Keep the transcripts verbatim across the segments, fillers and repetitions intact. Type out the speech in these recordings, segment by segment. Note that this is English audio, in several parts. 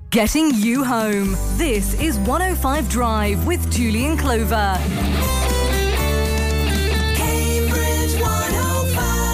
Getting you home. This is one oh five Drive with Julian Clover. Cambridge one oh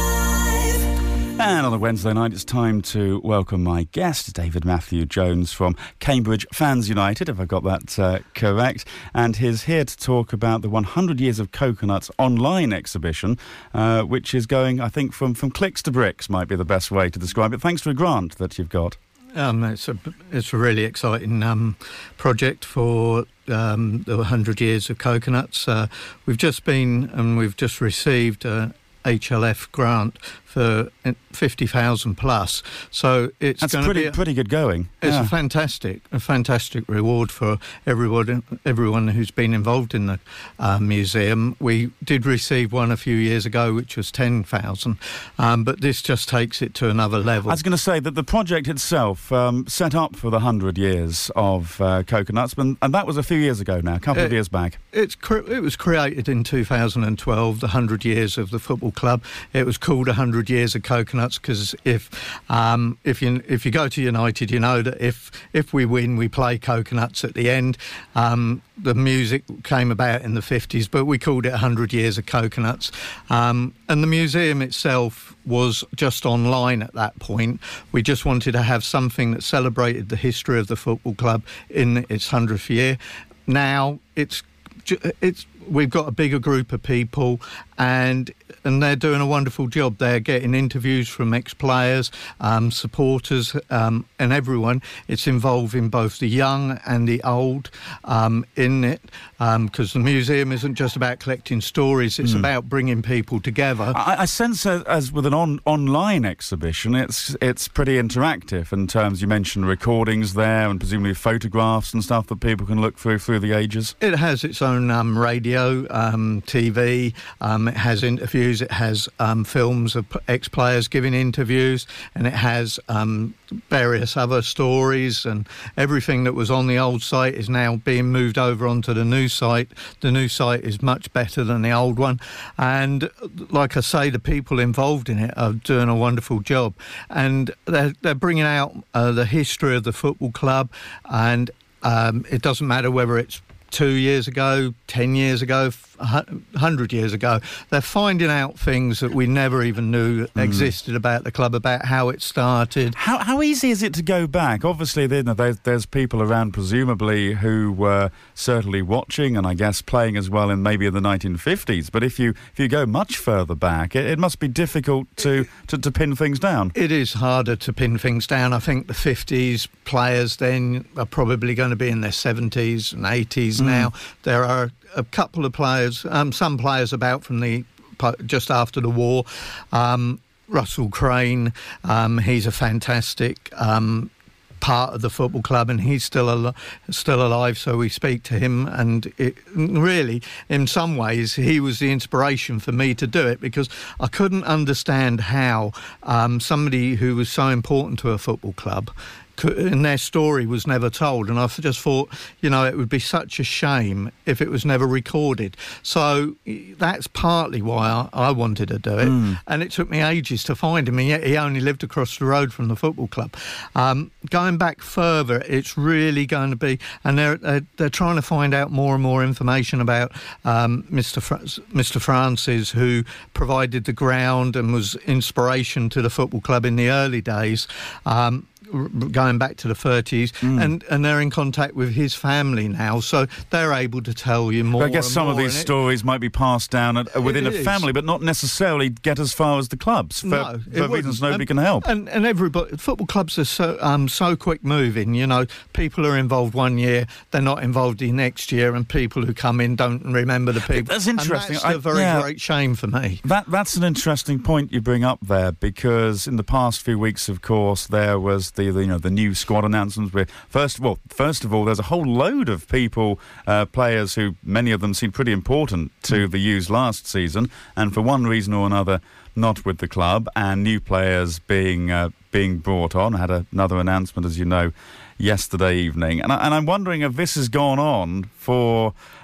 five. And on a Wednesday night, it's time to welcome my guest, David Matthew Jones from Cambridge Fans United, if I got that uh, correct. And he's here to talk about the one hundred Years of Coconuts online exhibition, uh, which is going, I think, from, from clicks to bricks, might be the best way to describe it. Thanks to a grant that you've got. Um, it's a it's a really exciting um, project for um, the one hundred Years of Coconuts. Uh, we've just been and we've just received a H L F grant for fifty thousand plus. So it's That's going pretty to be a, pretty good going. It's yeah. a fantastic a fantastic reward for everyone everyone who's been involved in the uh, museum. We did receive one a few years ago, which was ten thousand, um, but this just takes it to another level. I was going to say that the project itself um, set up for the one hundred years of uh, coconuts, and, and that was a few years ago now, a couple it, of years back. It's cre- it was created in two thousand twelve, the one hundred years of the football club. It was called one hundred Years of Coconuts because if um, if you if you go to United, you know that if if we win, we play coconuts at the end. Um, the music came about in the fifties, but we called it one hundred Years of Coconuts. Um, and the museum itself was just online at that point. We just wanted to have something that celebrated the history of the football club in its hundredth year. Now it's it's we've got a bigger group of people, and and they're doing a wonderful job. They're getting interviews from ex-players, um, supporters, um, and everyone. It's involving both the young and the old um, in it, because um, the museum isn't just about collecting stories, it's mm. about bringing people together. I, I sense uh, as with an on, online exhibition, it's it's pretty interactive in terms, you mentioned recordings there and presumably photographs and stuff that people can look through through the ages. It has its own um, radio, um, T V, um, it has interviews, it has um, films of ex-players giving interviews, and it has um, various other stories, and everything that was on the old site is now being moved over onto the new site. The new site is much better than the old one, and like I say, the people involved in it are doing a wonderful job, and they're, they're bringing out uh, the history of the football club, and um, it doesn't matter whether it's two years ago, ten years ago, one hundred years ago. They're finding out things that we never even knew mm. existed about the club, about how it started. How how easy is it to go back? Obviously, there's, there's people around, presumably, who were certainly watching and I guess playing as well in maybe in the nineteen fifties. But if you if you go much further back, it, it must be difficult to, to, to pin things down. It is harder to pin things down. I think the fifties players then are probably going to be in their seventies and eighties mm. now. There are a couple of players, um, some players about from the just after the war. Um, Russell Crane, um, he's a fantastic um, part of the football club, and he's still al- still alive. So we speak to him, and it, really, in some ways, he was the inspiration for me to do it, because I couldn't understand how um, somebody who was so important to a football club, and their story was never told, and I just thought, you know, it would be such a shame if it was never recorded. So that's partly why I, I wanted to do it, mm. and it took me ages to find him, and yet he only lived across the road from the football club. Um, going back further, it's really going to be, and they're they're, they're trying to find out more and more information about um, Mister Fra- Mister Francis, who provided the ground and was inspiration to the football club in the early days. Um, going back to the thirties, mm. and, and they're in contact with his family now, so they're able to tell you more. But I guess and some more, of these stories it, might be passed down at, within a family, but not necessarily get as far as the clubs for, no, for reasons nobody and, can help. And, and everybody, football clubs are so um, so quick moving. You know, people are involved one year, they're not involved the next year, and people who come in don't remember the people. That's interesting. And that's a very I, yeah, great shame for me. That that's an interesting point you bring up there, because in the past few weeks, of course, there was the, the you know the new squad announcements. Where first, well, first of all, there's a whole load of people, uh, players who many of them seemed pretty important to mm. the U's last season, and for one reason or another, not with the club, and new players being uh, being brought on. I had a, another announcement, as you know, yesterday evening, and, I, and I'm wondering if this has gone on for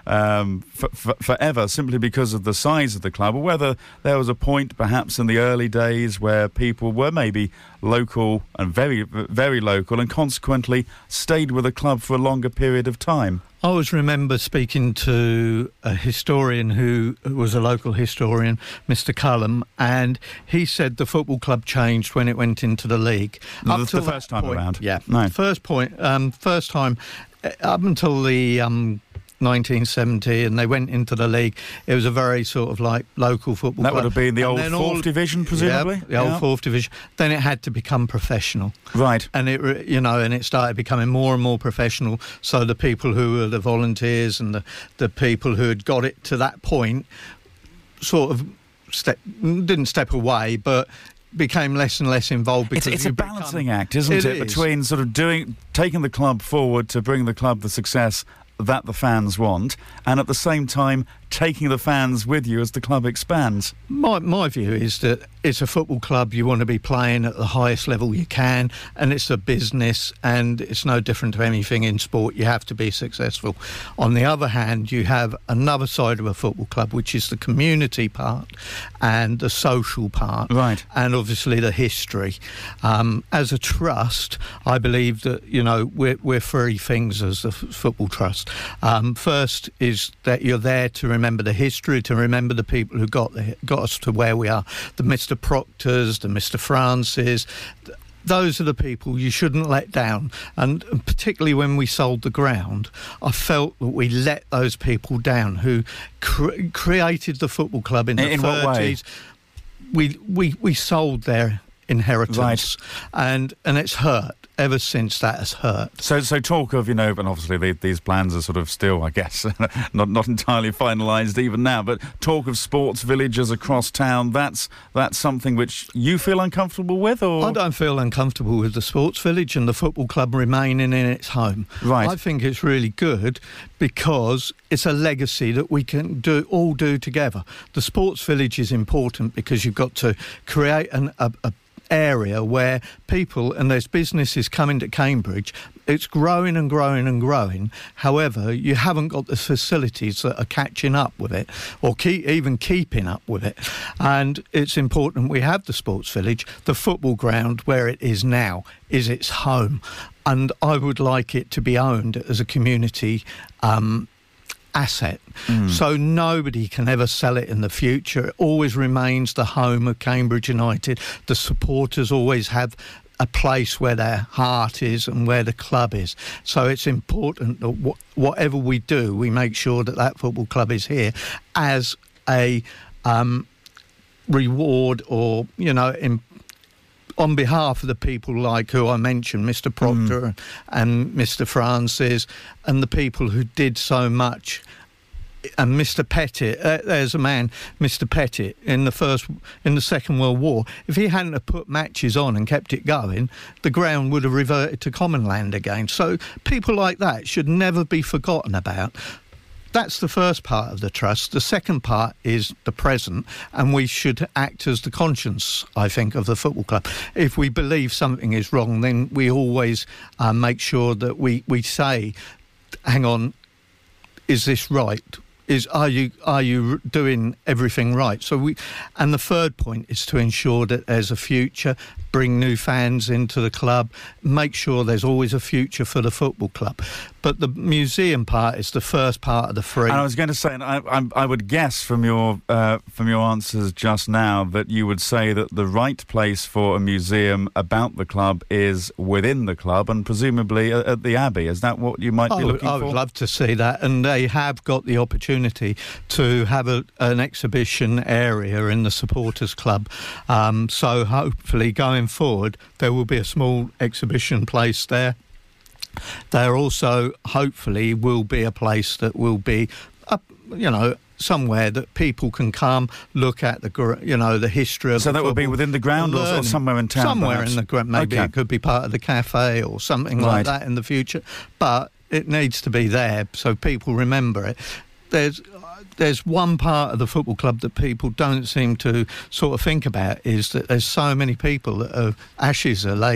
um, f- f- forever simply because of the size of the club, or whether there was a point perhaps in the early days where people were maybe local and very, very local and consequently stayed with a club for a longer period of time. I always remember speaking to a historian who was a local historian, Mister Cullum, and he said the football club changed when it went into the league. The, up the till first time point, around? Yeah. No. First point, um, first time, uh, up until the Um, nineteen seventy, and they went into the league. It was a very sort of like local football That club. would have been the And old then fourth all- division, presumably? Yeah, the old Yeah. fourth division. Then it had to become professional. Right. And it, re- you know, and it started becoming more and more professional. So the people who were the volunteers and the, the people who had got it to that point sort of step, didn't step away, but became less and less involved because It's, it's a you become- balancing act, isn't it, It is. between sort of doing, taking the club forward to bring the club the success that the fans want, and at the same time taking the fans with you as the club expands. My my view is that it's a football club. You want to be playing at the highest level you can, and it's a business, and it's no different to anything in sport. You have to be successful. On the other hand, you have another side of a football club, which is the community part and the social part, Right. and obviously the history. Um, as a trust, I believe that, you know, we're, we're three things as a f- football trust. Um, first is that you're there to remember the history, to remember the people who got the, got us to where we are. The Mister Proctors, the Mister Francis, th- those are the people you shouldn't let down. And particularly when we sold the ground, I felt that we let those people down who cre- created the football club in the In what way? thirties. We, we, we sold their inheritance, Right. and and it's hurt. Ever since, that has hurt. So, so talk of, you know, and obviously the, these plans are sort of still, I guess, not not entirely finalised even now, but talk of sports villages across town, that's that's something which you feel uncomfortable with, or...? I don't feel uncomfortable with the sports village and the football club remaining in its home. Right. I think it's really good because it's a legacy that we can do all do together. The sports village is important because you've got to create an, a, a area where people, and there's businesses coming to Cambridge, it's growing and growing and growing. However, you haven't got the facilities that are catching up with it, or keep, even keeping up with it. And it's important we have the sports village. The football ground, where it is now, is its home. And I would like it to be owned as a community um asset, Mm. so nobody can ever sell it in the future. It always remains the home of Cambridge United. The supporters always have a place where their heart is and where the club is. So it's important that wh- whatever we do, we make sure that that football club is here as a um, reward, or, you know, in on behalf of the people like who I mentioned, Mister Proctor mm. and Mister Francis, and the people who did so much. And Mister Pettit, uh, there's a man, Mister Pettit, in the first, in the Second World War. If he hadn't have put matches on and kept it going, the ground would have reverted to common land again. So people like that should never be forgotten about. That's the first part of the trust. The second part is the present, and we should act as the conscience, I think, of the football club. If we believe something is wrong, then we always uh, make sure that we, we say, hang on, is this right? Is are you are you doing everything right? So we, and the third point is to ensure that there's a future, bring new fans into the club, make sure there's always a future for the football club. But the museum part is the first part of the three. And I was going to say, and I, I, I would guess from your uh, from your answers just now that you would say that the right place for a museum about the club is within the club, and presumably at, at the Abbey. Is that what you might I be would, looking I for? would love to see that, and they have got the opportunity to have a, an exhibition area in the supporters club. Um, so hopefully going forward there will be a small exhibition place there. There also hopefully will be a place that will be, uh, you know, somewhere that people can come look at the gr- you know the history of so the that would be football, within the ground or, or learning. somewhere in town, somewhere perhaps? in the ground. Maybe Okay. it could be part of the cafe or something Right. like that in the future, but it needs to be there so people remember it. There's there's one part of the football club that people don't seem to sort of think about, is that there's so many people that are, ashes are laid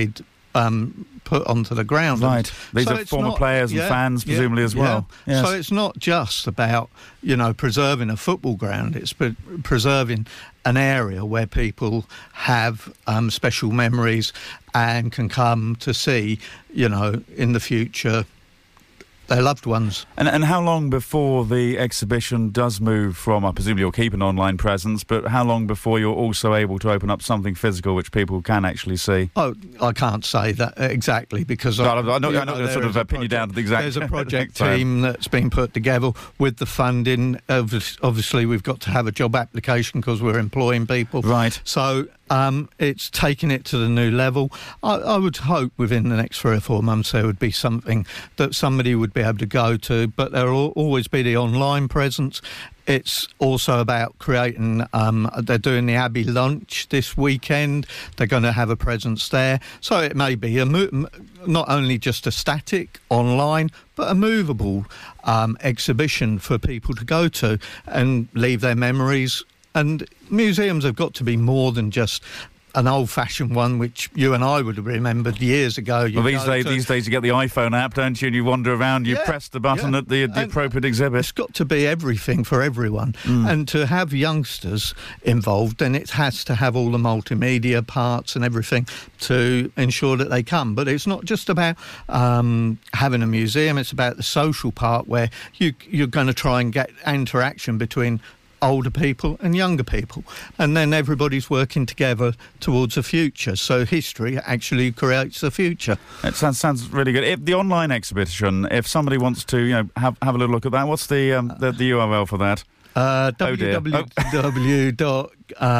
um, put onto the ground. Right. These so are former not, players and yeah, fans, presumably, yeah, as well. Yeah. Yes. So it's not just about, you know, preserving a football ground. It's pre- preserving an area where people have um, special memories and can come to see, you know, in the future, their loved ones. And, and how long before the exhibition does move from, I presume you'll keep an online presence, but how long before you're also able to open up something physical which people can actually see? Oh, I can't say that exactly because No, I, I'm not, I'm you not know, going to sort of uh, pin you down to the exact. There's a project time. team that's been put together with the funding. Obvi- Obviously, we've got to have a job application because we're employing people. Right. So um, it's taking it to the new level. I, I would hope within the next three or four months there would be something that somebody would be able to go to, but there will always be the online presence. It's also about creating, um, they're doing the Abbey lunch this weekend. They're going to have a presence there. So it may be a mo- not only just a static online, but a movable um, exhibition for people to go to and leave their memories. And museums have got to be more than just an old-fashioned one, which you and I would have remembered years ago. Well, these days, these days you get the iPhone app, don't you? And you wander around, you yeah, press the button yeah. at the, the appropriate exhibit. It's got to be everything for everyone. Mm. And to have youngsters involved, then it has to have all the multimedia parts and everything to ensure that they come. But it's not just about um, having a museum, it's about the social part where you, you're going to try and get interaction between older people and younger people, and then everybody's working together towards a future. So history actually creates the future. It sounds, sounds really good. If the online exhibition, if somebody wants to, you know, have have a little look at that, what's the um, the, the U R L for that? Uh, oh dear. w w w dot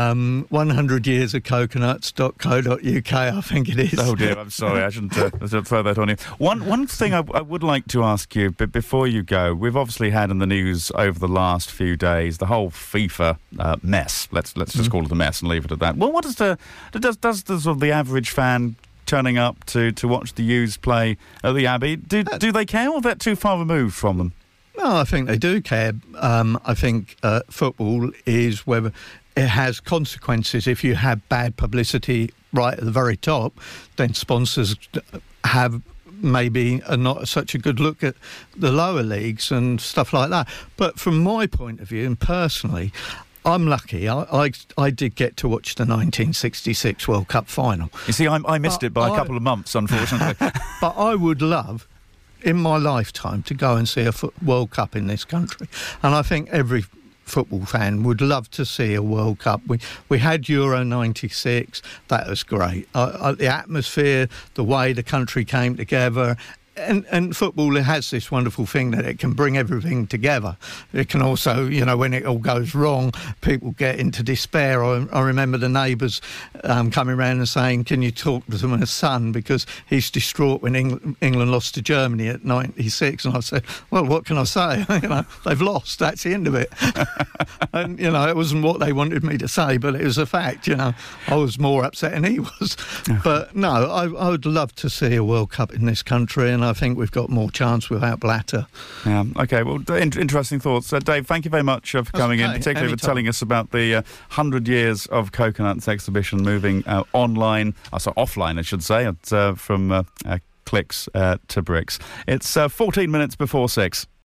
one hundred years of coconuts dot co dot u k, I think it is. Oh dear, I'm sorry, I shouldn't uh, I should throw that on you. One one thing I, I would like to ask you, but before you go, we've obviously had in the news over the last few days the whole FIFA uh, mess. Let's let's just mm. call it a mess and leave it at that. Well, what does the does does the sort of the average fan turning up to, to watch the U's play at the Abbey, do uh, do they care, or is that too far removed from them? No, I think they do care. Um, I think uh, football is whether it has consequences. If you have bad publicity right at the very top, then sponsors have maybe a not such a good look at the lower leagues and stuff like that. But from my point of view, and personally, I'm lucky. I, I I did get to watch the nineteen sixty-six World Cup final. You see, I, I missed but it by I, a couple of months, unfortunately. But I would love, in my lifetime, to go and see a foot World Cup in this country. And I think every football fan would love to see a World Cup. We we had Euro ninety-six. That was great. Uh, uh, the atmosphere, the way the country came together. And, and football has this wonderful thing that it can bring everything together. It can also, you know, when it all goes wrong, people get into despair. I, I remember the neighbours um, coming around and saying, can you talk to my son because he's distraught when England, England lost to Germany at ninety-six. And I said, well, what can I say? you know, they've lost. That's the end of it. And, you know, it wasn't what they wanted me to say, but it was a fact. You know, I was more upset than he was. But no, I, I would love to see a World Cup in this country, and I think we've got more chance without Blatter. Yeah. Okay, well, in- interesting thoughts. Uh, Dave, thank you very much uh, for That's coming okay. in, particularly Anytime. for telling us about the uh, one hundred years of Coconuts exhibition moving uh, online, uh, so offline, I should say, at, uh, from uh, uh, clicks uh, to bricks. It's uh, fourteen minutes before six.